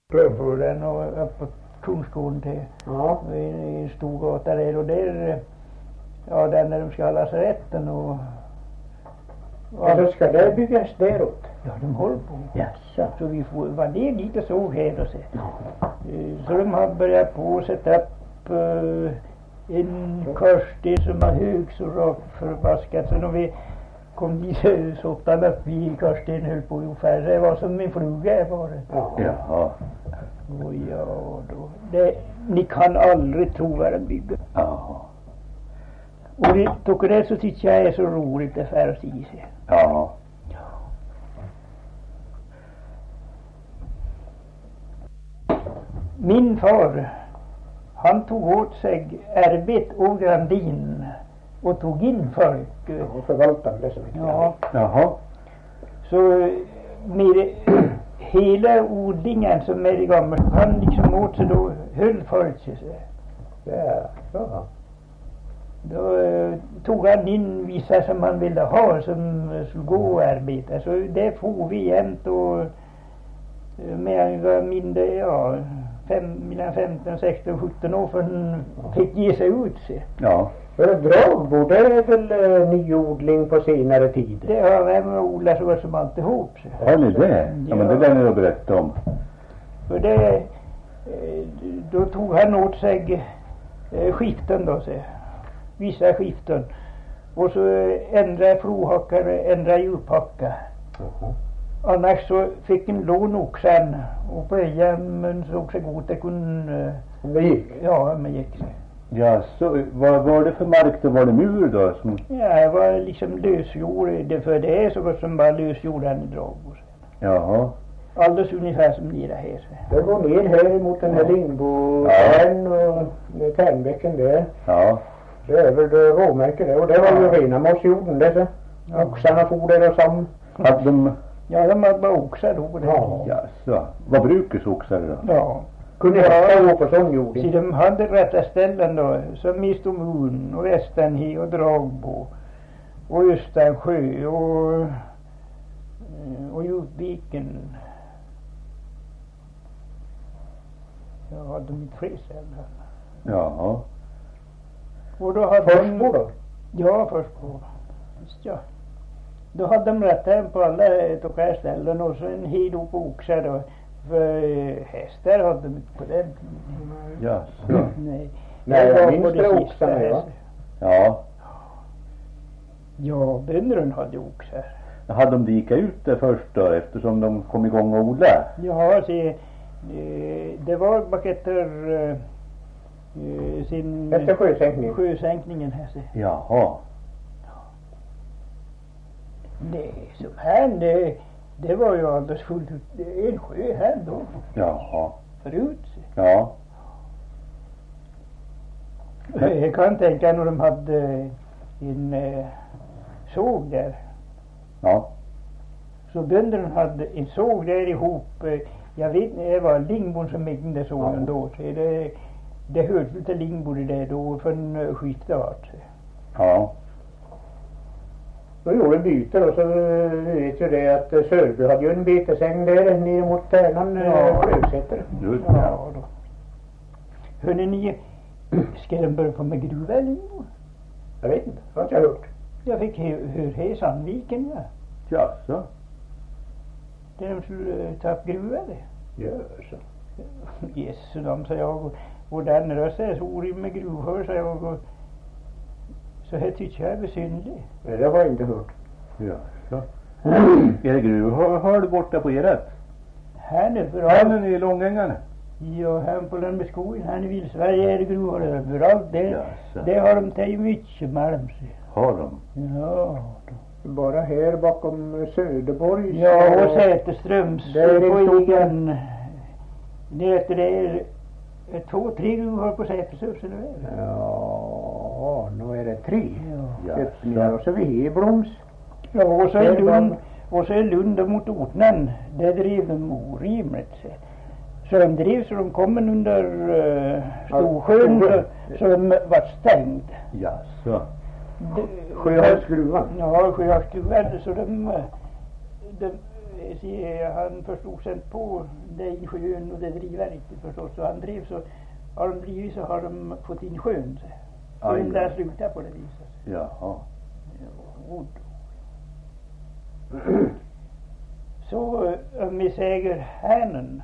Rödbullen och upp på Kungsgården till i Storgata där och där, ja, den där de ska hålla sig rätten och så ska det byggas däråt? Ja, de håller på. Jaså. Så vi får vara det lite så här och se. Så de har börjat på att sätta upp en korsten som var hög så rakt förbaskat. Så när vi kom dit så åttan upp i korsten höll på ungefär. Det var som min fruga var det. Jaha. Och ja, då. Ni kan aldrig tro vad de bygger. Jaha. Och det tycker det så tycker jag är så roligt det för att se. Ja. Min far, han tog åt sig arbet och grandin och tog in folk. Och förvaltade det så mycket. Ja. Jaha. Så med hela odlingen som är i gammal, han liksom åt sig då höll folk sig. Ja. Då tog han in vissa som han ville ha som skulle gå och arbeta. Så det får vi jämt och med han var mindre, ja, mellan 15, 16, 17 år för han fick ge sig ut sig. Ja. Dragbo, det är väl nyodling på senare tid? Det har vem odlat så som alltihop. Har ni det? Ja, men det lär ni att berätta om. För det, då tog han åt sig skiften då, så. Vissa skiften. Och så ändra flohackare, ändra djurpacka. Annars så fick en lån oxen och plöja men så också god det kunde. Det gick? Ja, men gick. Ja, så vad var det för mark då? Var det mur då? Som... Ja, det var liksom lösjord. Det för det är så gott som bara lösjord här i Dragbo. Jaha. Alldeles ungefär som det här. Det går ner här mot den här Lingbo-järn och Tärnbäcken där. Ja. Det är väl det råmärket där. Och det var ju rena mossjorden det så. Oxarna for där och sam. Hade de... Ja, de hade bara oxar då på det. Ja, så. Vad brukes oxar då? Ja. Kunde jag gå på sån jord? Så de hade rätta ställen då. Som i Stomun och Västernhi och Dragbo. Och Östansjö och Djupviken. Ja, de mitt fler ställen. Jaha. Och då hade Försbo då? Ja, Försbo. Ja. Då hade de rätta på alla de här ställen och så en hel på oxar då. För hästar hade de inte på den tiden. Ja, så. Nej. Nej, jag minns både det sista oxarna, ja. Ja. Ja, bönderna hade oxar. Hade de dikat ut det först då eftersom de kom igång och odla? Ja, se, det var bak efter sin... Efter sjösänkningen? Sjösänkningen här, se. Jaha. Nej, som här, det var ju alldeles fullt ut. En sjö här då. Jaha. Förut, se. Ja. Jag kan tänka när de hade en såg där. Ja. Så bönderna hade en såg där ihop. Jag vet inte, det var Lingbon som ägde den sågen då. Så det hörde till Lingbo det där då för en skifte vart. Ja. Då gjorde byte och så vet ju det att Sörby hade ju en betesäng där ner mot Tärnan sjösätter. Just ja då. Hörde ni, ska de börja på med gruva eller Lingbo? Jag vet inte, vad har jag hört? Jag fick höra i Sandviken, ja. Ja, så. Där de skulle ta upp gruva det. Ja, så. Yes, så de sa jag. Och den röst är så orimlig med gruvhör, sa jag. Och, så här tycker jag är besynlig. Nej, det har jag inte hört. Ja, så. Är det gruvhör borta på eret? Här nu för Här nu i Långängarna? Ja, här på den med skogen, här i Vilsverige är det gruvhör överallt. Det har de tagit mycket malm. Har de? Ja. Bara här bakom Söderborg. Ja, och Säterströms. Det är på en egen. Det är 2-3 gruvhör på Säterströms, eller vad? Ja, nu är det 3. Ja. Öppningar och så vid Hebloms. Ja, och så är Lund, och så är Lund mot Ortnan. Där drev de orimligt. Så de drev så de kom under Storsjön så de var stängd. Ja, så. Sjöhavsgruvan. Ja, Sjöhavsgruvan. Så de han förstod sig inte på det i sjön och det driver riktigt förstås. Så han drev så, har de drivit så har de fått in sjön. Så de där slutar på det viset. Jaha. Så om vi säger härnen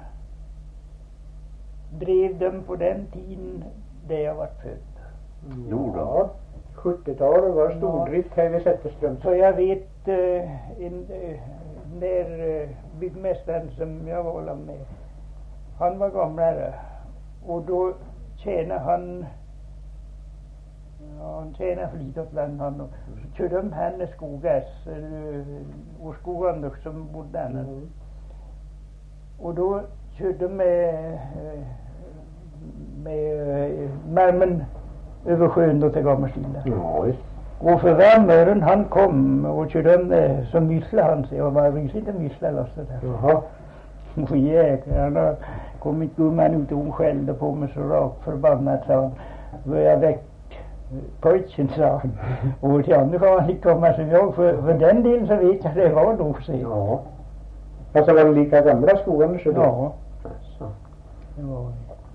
drev dem på den tiden där jag var född. Jo då. Ja, 70-talet var stordrift här vid Zetterström. Så jag vet när byggmästaren som jag var med, han var gamlare och då tjänade han tjänade för lite åt landet och så körde de henne skogar och skogan som bodde henne. Och då körde de med märmen över sjön då till Gammelstilla. Ja, Och för värmören han kom och körde om som myssla han sig och var rysligt en myssla lasset där. jaha. Och jäklarna kom inte gumman ut och hon skällde på mig så rakt förbannat sa han. Började väck pojken sa han. Och till andra kan han inte komma som jag för den delen så vet jag det var nog så. Ja. Alltså var det lika gamla skogarna så då? Ja. Alltså. Det var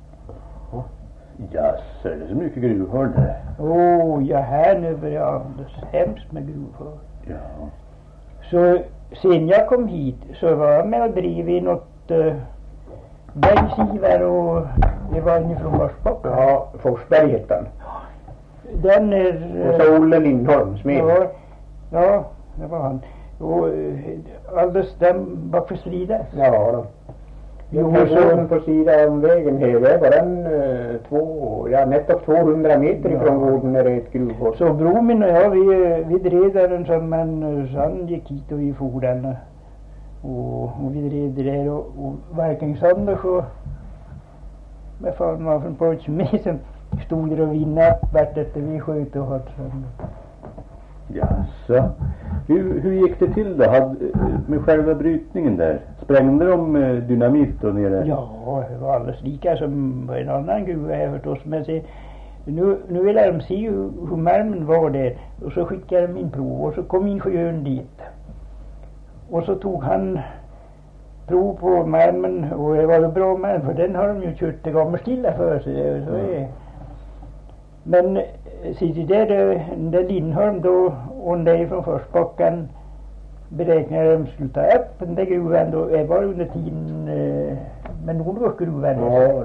Ja, så är det så mycket gruvhål där. ja här nu börjar alldeles hemskt med gruvhål. Ja. Så sen jag kom hit så var jag med och drev i något bensiver och det var inifrån Varsbock. Ja, Forsberg hette han. Den är... Och så Olle Lindholm, smed. Ja, det var han. Och alldeles den bak för strider. Ja då. Jo, så på sidan om vägen här, det var den nettopp 200 meter ifrån gården när det är ett gruvhål. Så bror min och jag, vi drev den som en, så han gick hit och vi for den. Och vi drev det där och varken sönder så med fan var från pojken med som stod där och vinnade vart efter vi sköt och hade sönder. Jaså. Hur gick det till då? Med själva brytningen där? Sprängde de dynamit då nere? Ja, det var alldeles lika som en annan gruva här förstås. Men se, nu ville de se hur malmen var där. Och så skickade de in prov och så kom ingenjören dit. Och så tog han prov på malmen och det var bra malm för den har de ju kört till Gammelstilla för sig. Så är. Men sitter där Lindholm då och där från Forsbocken beräknade de skulle ta upp den där gruvan då det var under tiden med Nordvårdsgruvan. Ja.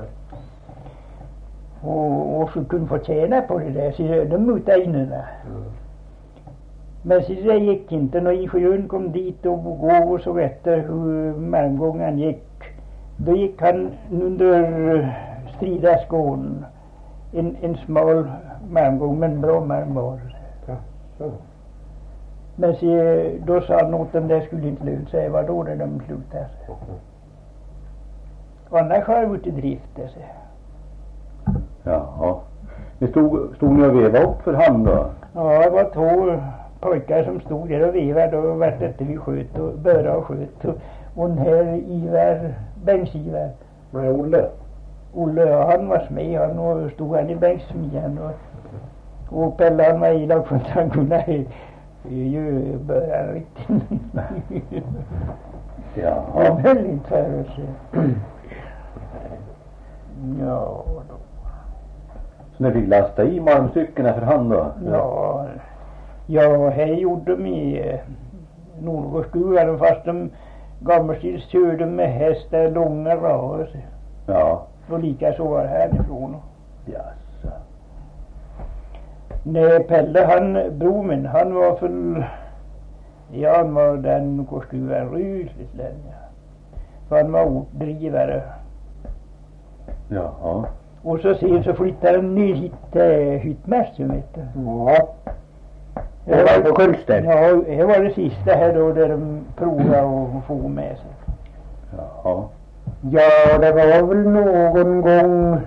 Och så kunde få tjäna på det där så de mutade in den där. Men så det gick inte när ingenjören kom dit och gå och så efter hur malmgången gick. Då gick han under stridaskån. En smal malmgång men bra malm var det. Ja, så. Men så, då sa han åt dem det skulle inte löna sig. Var då det de slutade. Annars har det varit i drift det. Jaha. Det stod ni och vevade upp för hand då? Ja, det var två pojkar som stod där och vevade och vart efter vi sköt och började och sköt. Och den här Ivar, Bengts-Ivar. Nej, Olle. Olle, ja, han var smed han och stod han i bänksmien och Pelle han var ilag för att han kunde ju börja riktigt. Ja. Han höll inte för oss. Ja då. Så ni fick lasta i malmstyckena för hand då? Ja, här gjorde de i Nordvårdsgruvan fast de Gammelstils körde med hästar långa rörelser. Ja. Och lika så var härifrån. Jaså. Nej, Pelle bromen, han var han var den korskuvan rysligt länge. För han var ortdrivare. Jaha. Och så sen så flyttade de ner hit till Hyttmästaren vet du. Ja. Det var på Kulster. Ja, det var det sista här då där de provade att få med sig. Jaha. Ja, det var väl någon gång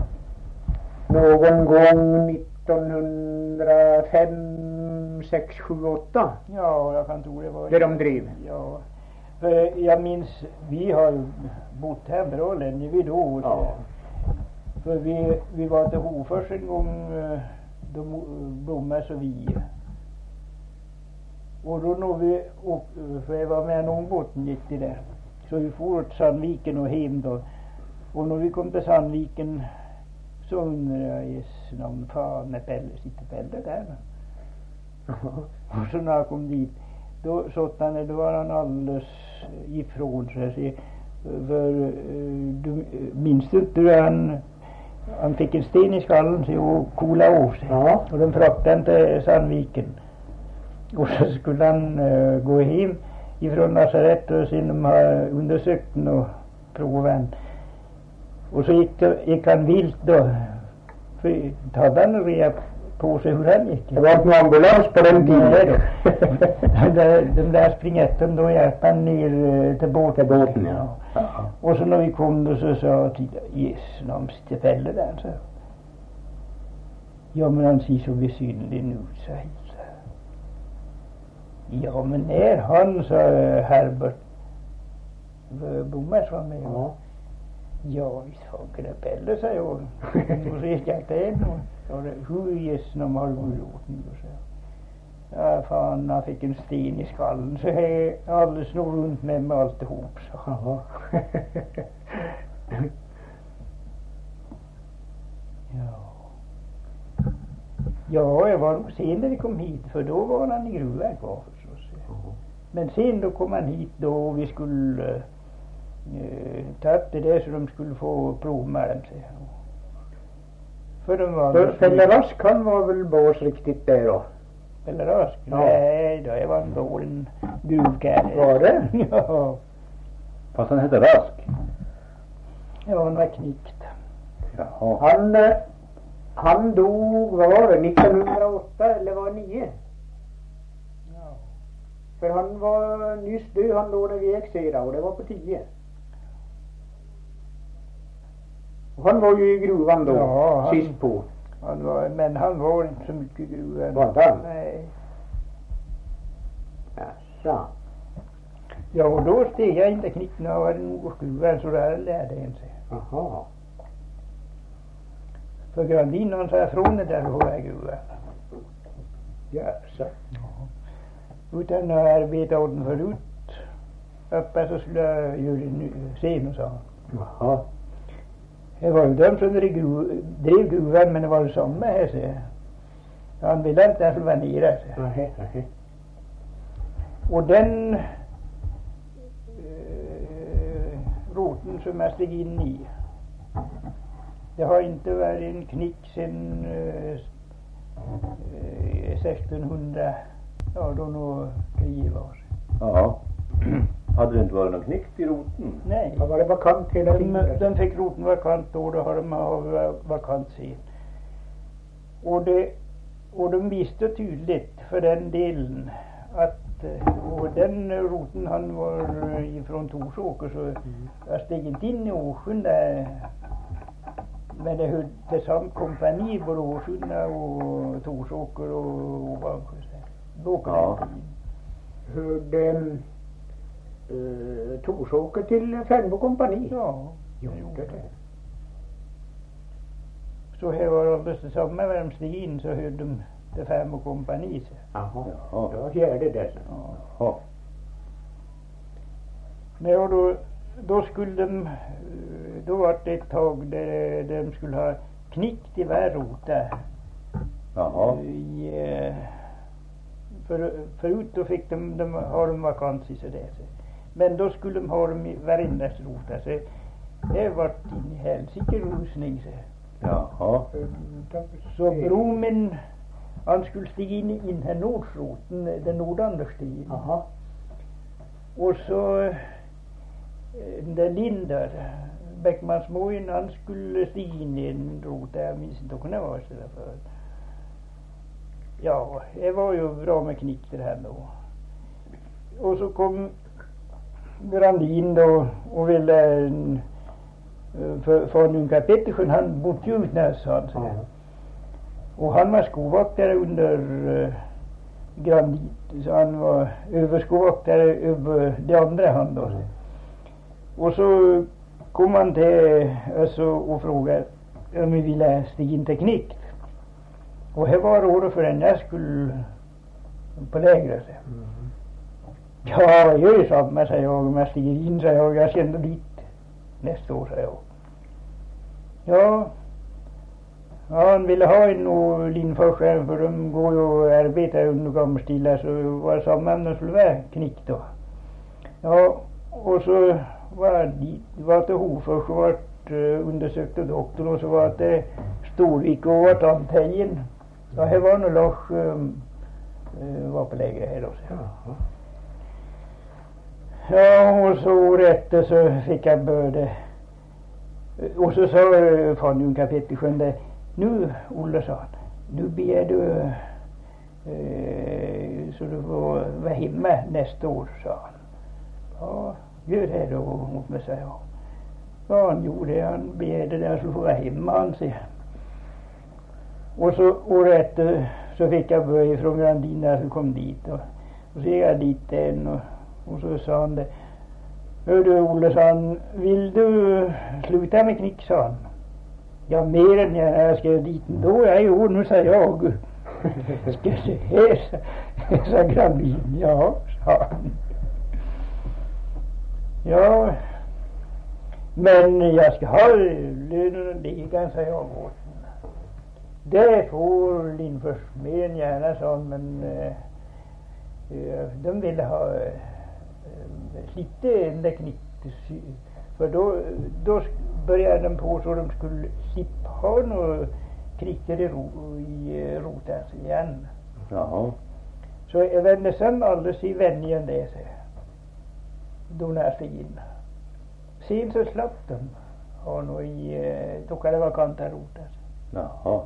1905, 6, 7, 8. Ja, jag kan tro det var Det de drev. Ja, för jag minns vi har bott här bra länge vi då. Ja. För vi var till Hofors en gång då Blommas och vi. Och då när vi för jag var med någon båten gick det där. Så vi for till Sandviken och hem då. Och när vi kom till Sandviken så undrade jag i namn fan när Pelle sitter Pelle där. Och så när jag kom dit då var han alldeles ifrån sig. För du minns inte hur han fick en sten i skallen sig och kola av sig. Ja. Och de fraktade han till Sandviken. Och så skulle han gå hem ifrån lasarett och sen de har undersökt den och proven. Och så gick han vilt då. För hade han reda på sig hur han gick. Det var inte någon ambulans på den tiden. Den där springetten då hjälpte han ner till båten. Ja. Och så när vi kom då så sa jag till Jesus, när de sitter Pelle där så. Ja men han ser så besynlig ut, sa jag. Ja men när han, sa Herbert Bommers var med. Ja. Ja visst fanken är Pelle, sa jag. Och så gick jag till en och hur Jesus när man har gjort nu, sa jag. Ja fan, han fick en sten i skallen så jag alldeles snor runt med alltihop, så. Jaha. Ja, jag var nog sen när vi kom hit för då var han i gruvverk kvar förstås. Men sen då kom han hit då och vi skulle ta upp det där så de skulle få provmärm sig. För de var För Pelle Rask han var väl bås riktigt där då? Pelle Rask? Ja. Nej, då var han då en gruvkärre. Var det? Ja. Fast han hette Rask. Ja, han var knickt. Jaha. Han dog, vad var det, 1908 eller var det 9? Ja. För han var nyss död, han dog när vi exerade och det var på 10. Och han var ju i gruvan då, Ja, sist på. Men han var inte så mycket i gruvan. Var inte han? Nej. Jaså. Ja, och då steg jag inte knick när jag var nog gruvan så där lärde en sig. Jaha. För Grandin han sa från det där på gruvan. Jaså. Utan när jag arbetade åt den förut uppe så skulle jag göra det nu sen, sa han. Jaha. Det var ju de som drev gruvan men det var det samma här, så. Han ville inte att jag skulle vara nere, så. Nej. Och den roten som jag steg in i, det har inte varit en knick sedan 1600, ja då nog kriget var. Ja. Hade det inte varit någon knick i roten? Nej. Ja, var det vakant hela tiden? De fick roten vakant då har de vakant sen. Och de visste tydligt för den delen att och den roten han var ifrån Torsåker så jag steg inte in i Åsjön där. Men det hörde samt kompani både Åsjön och Torsåker och Ovansjö. Ja. Hörde Torsåker till Färnbo kompani? Ja. Gjorde det. Så här var alldeles detsamma när de steg in så hörde de till Färnbo kompani. Jaha. Ja. Ja, fjärde där. Ja. Men då skulle då var det ett tag där de skulle ha knickt i varje rota. Jaha. Förut då fick de har de vakanser så där. Men då skulle de ha dem i varenda rota. Så det var in i helsike rusning. Jaha. Så bromen han skulle stiga in i den här nordsroten, den nordanderstigen. Jaha. Och så den där Lindar, Bäckmansmojen, han skulle stiga in i en rota, jag minns inte vad det var så där för. Ja, det var ju bra med knick det här då. Och så kom Grandin då och ville för Nunka Pettersson, han bodde ju utnäs, han så. Ja. Och han var skovaktare under Grandin, så han var överskovaktare över det andra han då. Och så kom han till oss och frågade om vi ville stiga in teknik. Och här var rådet för en jag skulle på lägret. Ja, gör samma, sa jag. Om jag stiger in, sa jag känner dit nästa år, sa jag. Ja, han ville ha en linforsare för de går ju och arbetar under Gammelstilla, så var det samma om de skulle vara knick då. Ja, och så var det Hofors och vart undersökte doktorn, och så var det Storvik och vart Antejen. Ja, här var nog Lars var på läge här då. Ja, och så rätt så fick jag börja. Och så sa fan Junka Pettersson det. Nu, Olle, sa han, nu begär du så du får vara hemma nästa år, sa han. Ja, gör det då mot mig, sa jag. Ja, han gjorde det. Han begärde det, han skulle få vara hemma, han säger. Och så året efter så fick jag börja från Grandina som kom dit. Och så gick jag dit igen och så sa han det. Hör du, Olle, sa han, vill du sluta med knick, sa han. Ja, mer än jag ska dit då. Ja, jo, nu sa jag. Ska se här, sa Grandin. Ja, sa han. Ja, men jag ska ha lönen och ligan, sa jag åt. Det får Lindfors mer än gärna, sa han, men de ville ha lite enda knick. För då började de på så de skulle slippa ha några kritter i rotas igen. Jaha. Så jag vände sen alldeles i vänjen det, så då när jag steg in. Sen så slapp de ha några i då det var kantarotas. Jaha.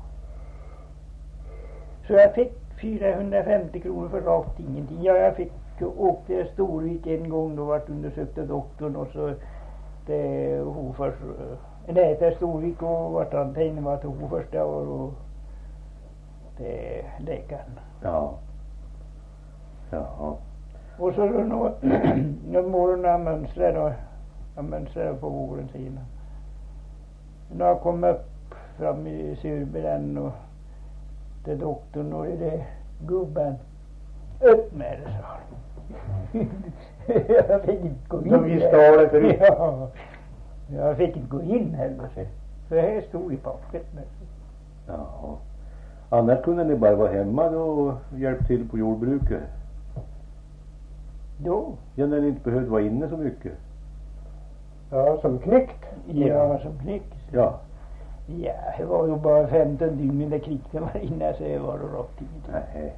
Så jag fick 450 kronor för rakt ingenting. Ja, jag fick åkte Storvik en gång, då vart undersökte doktorn, och så det Hofors, nej det Storvik och vart Antejen var till Hofors där, och det läkaren. Ja. Jaha. Och så då någon morgon när jag mönstrade på våren sen. När jag kom upp fram i Sörbergen och det doktorn och det gubben. Upp med det, sa han. Jag fick inte gå in. De visste av det förut. Ja. Jag fick inte gå in heller. För här stod i pappret. Jaha. Annars kunde ni bara vara hemma då och hjälpa till på jordbruket? Då? Ja, när ni inte behövde vara inne så mycket. Ja, som knyckt. Ja, som knyckt. Ja. Ja, det var ju bara 15 dygn där knickten var inne, så det var det rakt ingenting. Nej.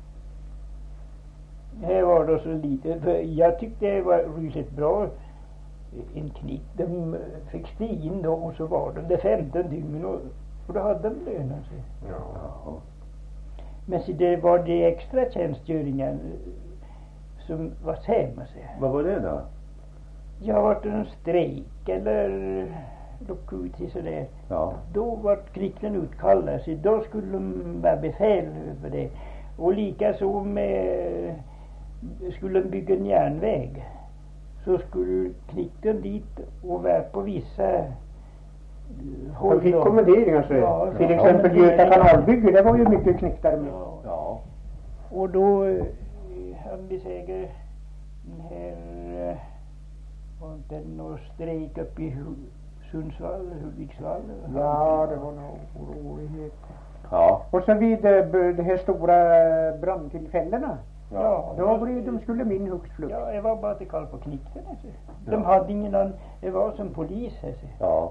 Det var då så lite, för jag tyckte det var rysligt bra en knick. De fick stiga in då, och så var det 15 dygn och då hade de lönat sig. Ja. Men så det var det extra tjänstgöringen som var sämre. Vad var det då? Jag var det en strejk eller lock ut i sådär. Ja. Då var knicken utkallad, så då skulle de vara befäl över det. Och likaså med skulle de bygga en järnväg, så skulle knicken dit och vara på vissa håll. Han fick kommenderingar, så ja, till exempel Göta kanalbygge, det var ju mycket knickare med. Ja. Och då hade vi säkert den här var inte någon strejk uppe i Sundsvall, Hudiksvall. Ja, det var nog orolighet. Ja. Och så vid de här stora brandtillfällena. Ja, då blev de skulle min hux flux. Ja, jag var bara till kall på knicken. De hade ingen annan, det var som polis. Ja.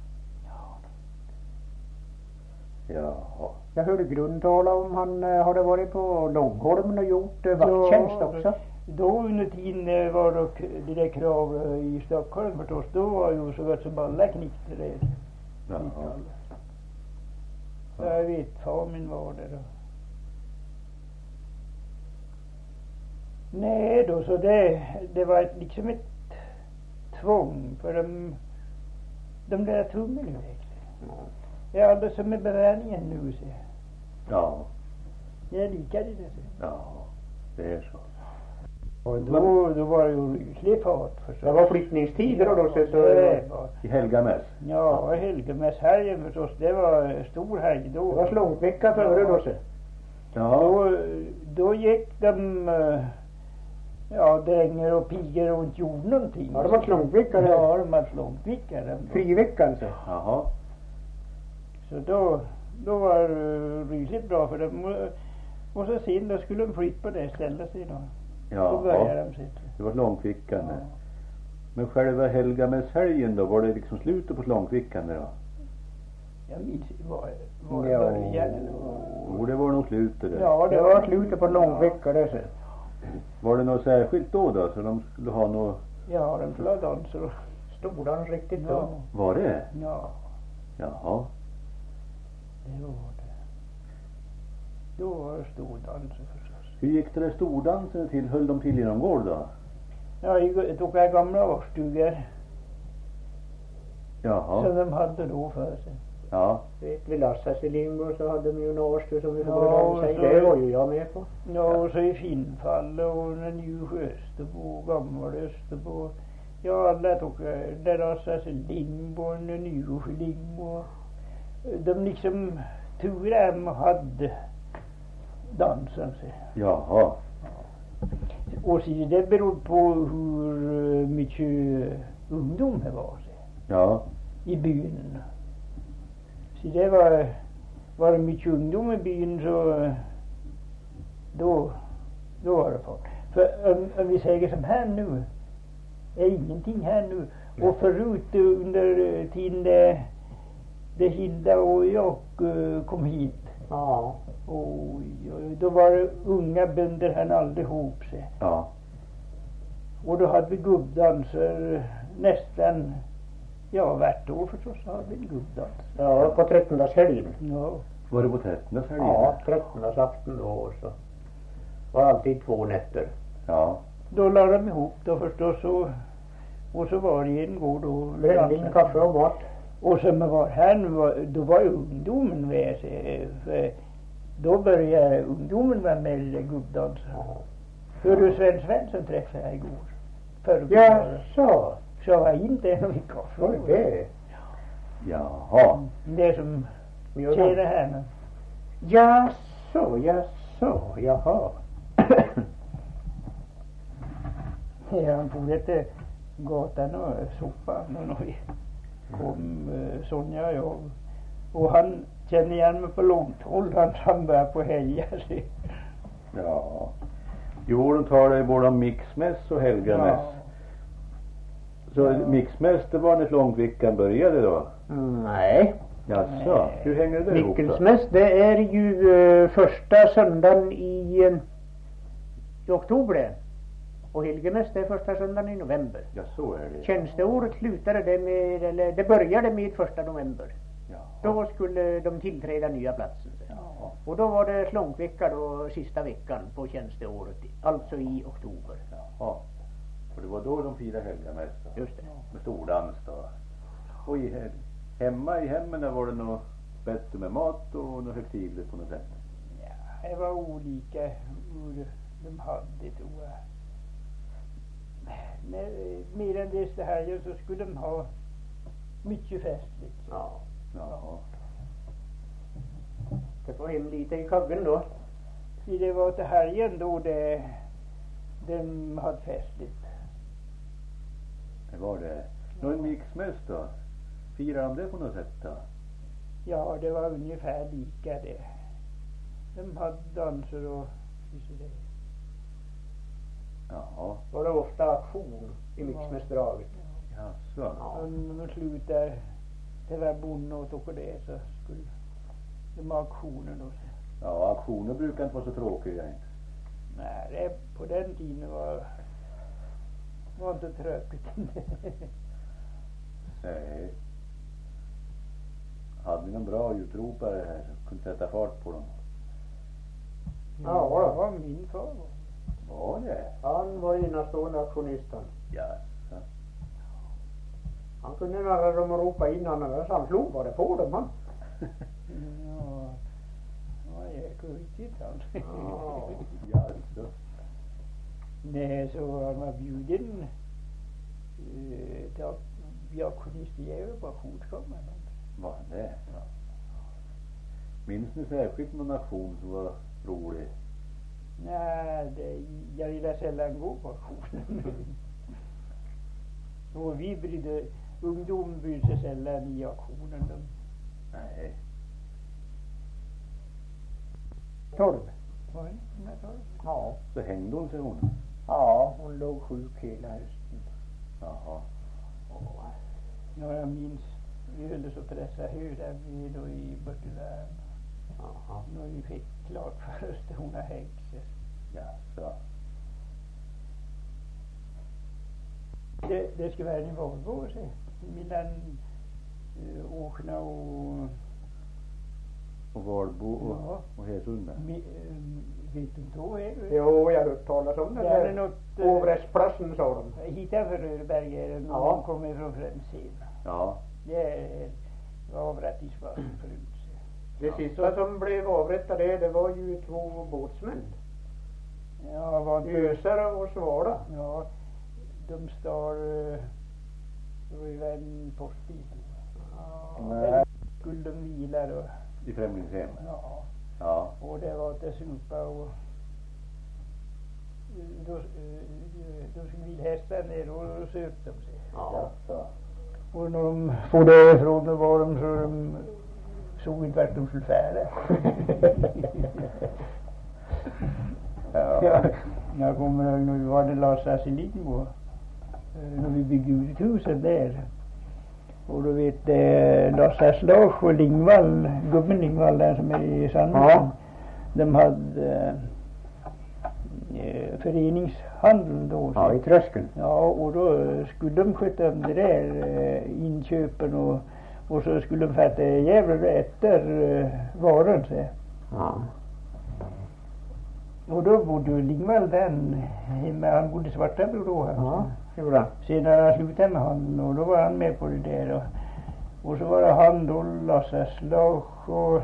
Ja. Jag hörde Grund tala om han hade varit på Långholmen och gjort vakttjänst också. Då under tiden var det där krav i Stockholm förstås. Då var ju så gott som alla knickte det. Jag vet, far min var det då. Nej då, så det var liksom ett tvång för de där tvungen ju. Det är alldeles som med bevärningen nu, så. Ja. Det är lika det. Ja, det är så. Och då var det ju ryslig fart förstås. Det var flyttningstider och då så i Helgamäss. Ja, Helgamäss helgen förstås. Det var stor helg då. Det var slångvecka före då så. Ja. Då gick de, drängar och pigor och inte gjorde någonting. Ja, de var långvickare. Ja, de var långvickare. Friveckan så. Jaha. Så då var det rysligt bra för dem. Och så sen då skulle de flytta på det stället sig då. Ja. Då började de sitta. Det var långfickande. Ja. Men själva helgamässhelgen då, var det liksom slutet på långfickande då? Jag minns var det Ja. början eller Jo, det var nog slutet där. Ja, Det var slutet på långvecka det så. Var det något särskilt då så de skulle ha något? Ja, de skulle ha danser och... Stod han riktigt Ja. då? Var det? Ja, Jaha. det var det. Då var det stor dans förstås. Hur gick det där stordansen till? Höll de till inom gård då? Ja, jag tog gamla årsstugor Jaha. som de hade då för sig. Ja. Vet vi Lassas i Limbo så hade de ju en årstu som vi får Ja, börja dansa i. så- Det var ju jag med på. Ja, och så i Finnfall och en Njusjö Österbo, Gammal Österbo. Ja, alla tog där Lassas i Limbo och en Njusjö Limbo. De liksom turade hade dansen sig. Jaha. Och så det berodde på hur mycket ungdom det var så, Ja. i byn. Så det var det mycket ungdom i byn så då var det fart. För om vi säger som här nu är ingenting här nu. Och förut under tiden det Hilda och jag kom hit. Ja. Oj, då var det unga bönder här allihop sig. Ja. Och då hade vi gubbdanser nästan, vart år förstås hade vi en gubbdans. Ja, på 13-dagshelgen. Ja, Var det på 13-dagshelgen? Ja, 13-dagsafton då så. Var alltid 2 nätter. Ja. då lade de ihop då förstås och så var det en gård och Brännvin, kaffe och mat. Och som var här nu, då var ungdomen med sig. För då började ungdomen vara med i gubbdansen. Ja. Hör du Sven Svensson träffade jag igår? Ja, så. Så jag var inte en i kaffe. Var det det? Jaha. Det som tjänar här nu. Ja, så, jaha. Ja, han for efter gatan och sopa när vi kom Sonja och jag. Och han känner igen mig på långt håll. Han börjar på helger. Ja. Jo, de talar ju både om mixmäss och helgamäss. Så mixmäss, det var när långveckan började då? Nej. Jaså, hur hänger det där ihop då? Mickelsmäss det är ju första söndagen i oktober. Och helgemäss det är första söndagen i november. Ja, så är det. Tjänsteåret slutade det med, eller det började med 1 november. Ja. Då skulle de tillträda nya platsen. Ja. Och då var det långvecka då sista veckan på tjänsteåret. Alltså i oktober. Jaha. Och det var då de firade helgamäss då? Just det. Med stordans då. Och hemma i hemmen var det något bättre med mat och något högtidligt på något sätt? Ja, det var olika hur de hade tror jag. Mer än det här så skulle de ha mycket festligt. Ja. Jaha. Det var hem lite i kaggen då. Så det var till helgen då de hade festligt. Det var det. Någon mixmäss då? Firar de det på något sätt då? Ja, det var ungefär lika det. De hade danser och så det. Jaha. Var det ofta aktion i mixmässdraget. Jaså. Ja. Om de slutar, det var bonde och det så skulle de ha auktioner då. Ja, auktioner brukar inte vara så tråkiga inte. Nej, det på den tiden var inte tråkigt. Nej. Hade ni någon bra utropare här som kunde sätta fart på dem? Ja, det var min far. Var det? Han var enastående aktionisten. Jaså. Han kunde när de ropade in honom, så han slog bara på dem han. Ja, det är riktigt han. Ja. Jaså. Nej, så han var bjuden till auktionist i Gävle på auktionskammaren. Var det? Ja. Minns ni särskilt någon auktion som var rolig? Nej, jag ville sällan gå på auktionen. Och ungdom brydde sig sällan i auktionen. Nej. Torv. Var det torv? Ja. Så hängde hon sig hon? Ja, hon låg sjuk hela hösten. Jaha. Ja, jag minns. Vi höll oss att pressa hö där vi då i Börtevärn. Jaha. När vi fick klart för oss att hon har hängt sig. Ja, så. Det skulle vara en Volvo se. Mellan Åkna och Valbo och Hesunda. Vet du inte vad är det? Jo, jag har hört talas om den Det är där. något Hovrättsplatsen sa de. hitanför Rörberg är det någon som kommer från Fränsen. Ja. Det var avrättningsplatsen förut. Det sista som blev avrättade det var ju 2 båtsmän. Ja, var inte... Ösare och Svala. Ja, de stal en postbil. Ja, Nej. skulle de vila då. I Främlingshem. Ja, Ja. och det var till supa och då skulle vildhästar ner och då söp de sig. Ja. Så. Och när de får därifrån då var de så de såg inte vart de skulle färda. Ja. Jag kommer ihåg när vi var det Lars i Lidingö. När vi byggde ut huset där. Och då vet Lars Lars och Lingvall, gubben Lingvall där som är i Sandviken. Ja. De hade föreningshandel då. Ja, i tröskeln. Ja, och då skulle de sköta om det där inköpen och så skulle de fatta jävlar efter varan så. Ja. Och då bodde ju Lingvall den hemma, han bodde i Svartabro då. Ja, gjorde han. Sen när han slutade med handeln och då var han med på det där och så var det han då, Lasse Slag och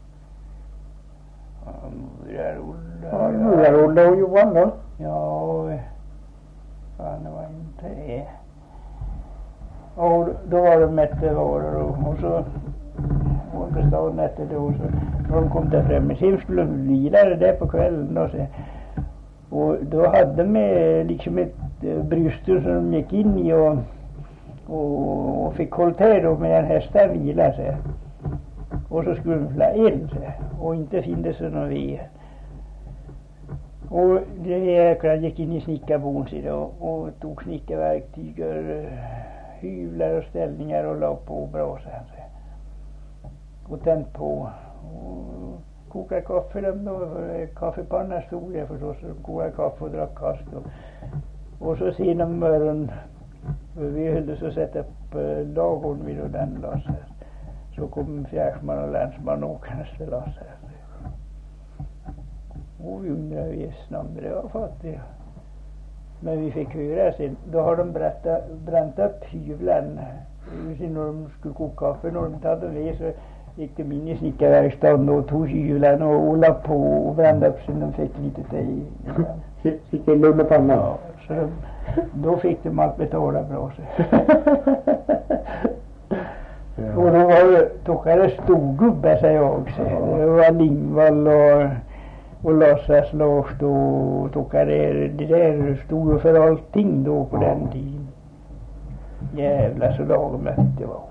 Murar-Olle och Johan då. Ja, fan det var inte det. Och då var det mätte varor och så var det staden efter det och så när de kom där framme sen skulle de vila det där på kvällen och så. Och då hade de liksom ett brystur som de gick in i och fick hålla till då medan hästar vila sig. Och så skulle de fla in sig och inte finna sig någon ved. Och det jäklar gick in i snickarbon och tog snickarverktyg och hyvlar och ställningar och la på brasan. Och tänt på och kokade kaffe då, kaffepannan stod där förstås och kokade kaffe och drack kast och så sen om morgonen vi höll så sätta upp lagården vid och den Lasse så kom fjärsman och länsman åkandes till Lasse och vi undrade visst namn det var fattigt men vi fick höra sen då har de bränt upp hyvlen sen när de skulle koka kaffe när de hade ved så gick de in i snickarverkstaden och tog hyvlen och la på och brände upp sen de fick lite till Fick en lugn panna. ja, så då fick de allt betala bra så. Ja. Och då var det tokade storgubbar säger jag så. Det var Lingvall och Lassas Lars då tokade det där stod för allting då på den tiden. Jävlar så lagom det var.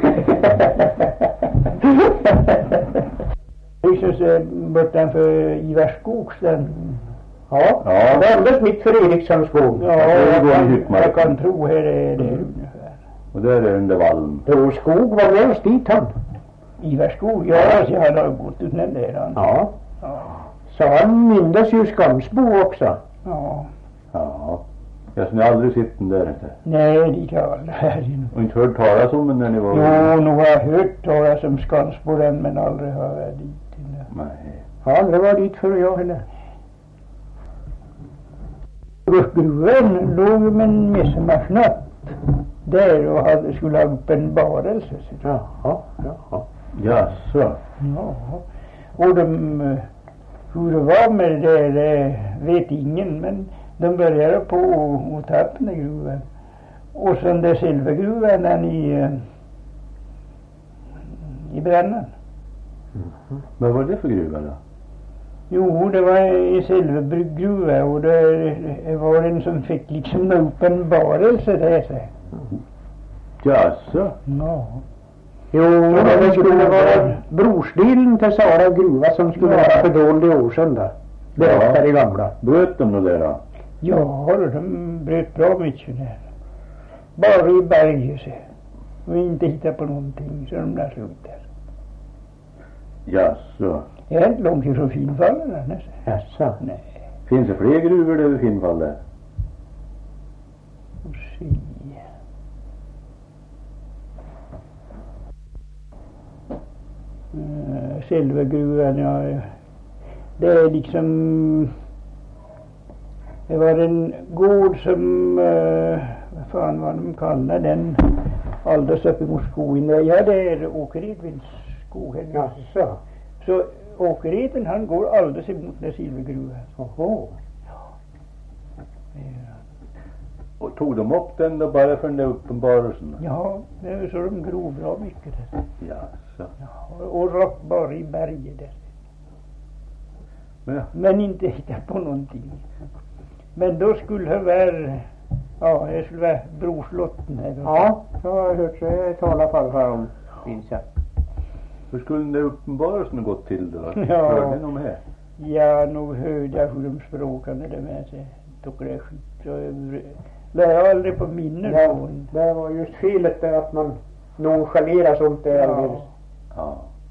Så bortanför Ivar Skogs den. Ja, det är alldeles mitt för Erikssons skog. Ja, jag kan tro här är det ungefär. Och där är den där vallen. Då skog var mest dit han. Ivar Skog, ja, så han har gått ut den där han. Ja. Ja. Så han mindes ju Skamsbo också. Ja. Ja. Jag har aldrig sett den där inte. Nej, det kan jag aldrig här inne. Och inte hört talas om den när ni var... Jo, nog har jag hört talas om Skansborren men aldrig har jag dit inne. Nej. Jag har aldrig varit dit för jag heller. Gruvan låg med en messemasnatt där och skulle ha upp en barelse. Jaha. Jaså. Ja. Och hur det var med det där vet ingen men de började på att ta upp den gruvan. Och sen där silvergruvan den i Brännan. Vad var det för gruva då? Jo, det var i silvergruva och det var en som fick liksom en uppenbarelse där. Så. Jaså? Ja. Jo, det skulle vara brorsdelen till Sara gruva som skulle vara fördold i Årsunda. Berättar de gamla. Bröt de det där då? Ja, de bröt bra mycket där. Bara i berget så. Och inte hitta på någonting så de där slog där. Jaså? Det är inte långt ifrån Finfallen där. Jaså? Nej. Finns det fler gruvor där vid Finnfallet? Och se. Silvergruvan, ja. Det är liksom. Det var en gård som, vad fan var de kallar den, alldeles uppe mot skogen. Ja, det är Åke Edvins skog. Jaså? Så Åke Edvin, han går alldeles emot den silvergruvan. Oho. Och tog de upp den då bara för den där uppenbarelsen? Ja, det är så de grov bra mycket där. Jaså? Ja, och rakt bara i berget där. Ja. Men inte hitta på någonting. Men då skulle det vara, ja, det skulle vara Brorslotten här. Ja, jag har hört sig tala för om, minns jag. Hur skulle den där uppenbarelsen ha gått till då? Ja. Hörde ni någon här? Ja, nog hörde jag hur de språkade det med sig. Tycker det är skit. Så lär jag aldrig på minnet. Ja, det var just felet där att man nonchalerar sånt där alldeles. Ja.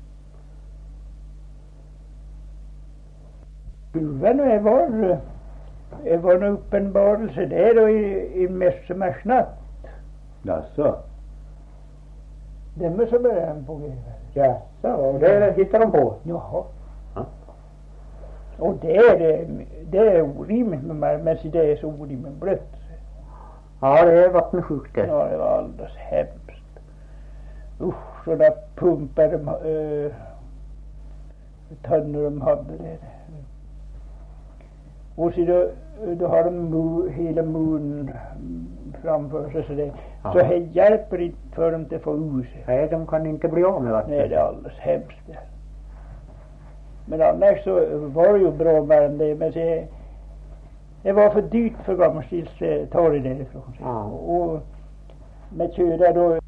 Gruvan var en uppenbarelse där då i Mässemärsnatt. Jaså? Det med så började han på gräva. Jaså, och det hittar de på. Jaha. Ja. Och det är orimligt med mig, men det är så orimligt blött. Ja, det är vattensjukt det. Ja, det var alldeles hemskt. Usch, sådana pumpar tönnor de hade där. Och så då har de hela munnen framför sig så det. Ja. Så det hjälper inte för dem att få ur sig. Nej, de kan inte bli av med vatten. Nej, det är alldeles hemskt där. Men annars så var det ju bra med det. Men det var för dyrt för Gammelstils ta det därifrån. Ja. Och med köra då